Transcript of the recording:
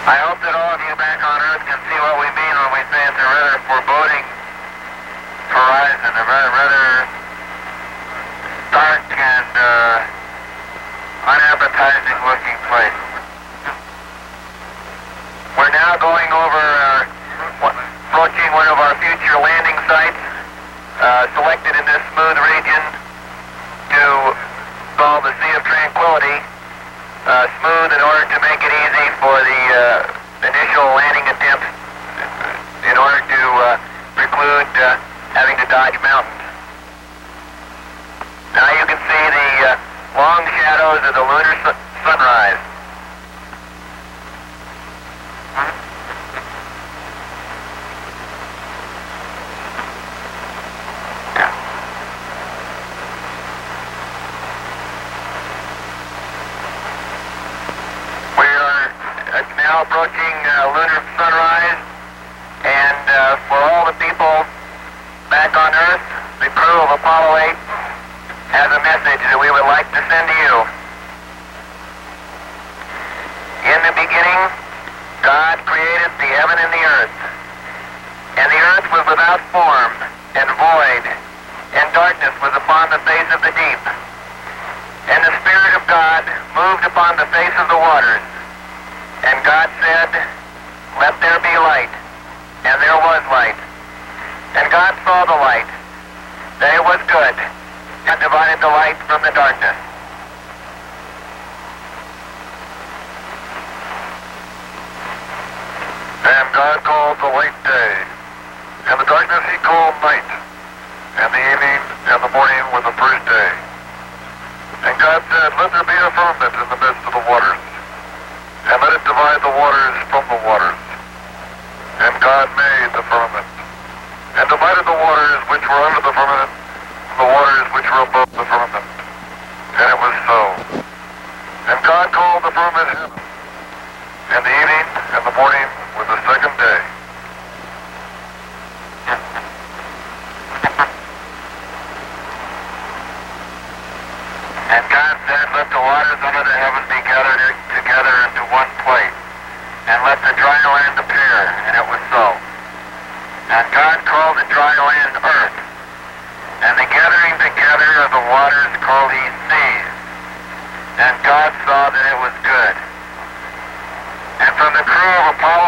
I hope that all of you back on Earth can see what we mean when we say it's a rather foreboding horizon, a rather dark and unappetizing looking place. We're now going over approaching one of our future landing sites, selected in this smooth region to call the Sea of Tranquility. Smooth in order to make it easy for the initial landing attempts, in order to preclude having to dodge mountains. Now you can see the long shadows of the lunar sunrise. Now approaching lunar sunrise, and for all the people back on Earth, the crew of Apollo 8 has a message that we would like to send to you. In the beginning, God created the heaven and the earth, and the earth was without form and void, and darkness was upon the face of the deep. And the Spirit of God moved upon the face of the waters. And God said, "Let there be light." And there was light. And God saw the light, that it was good, and divided the light from the darkness. And God called the light day, and the darkness he called night, and the evening and the morning were the first day. And God said, "Let there be a firmament in the midst of the waters, and let it divide the waters from the waters." And God made the firmament, and divided the waters which were under the firmament from the waters which were above the firmament. And it was so. And God called the firmament heaven, and the evening and the morning were the second day. And God said, "Let the waters under the heaven be gathered together into one place, and let the dry land appear." And it was so. And God called the dry land earth, and the gathering together of the waters called he seas. And God saw that it was good. And from the crew of Apollo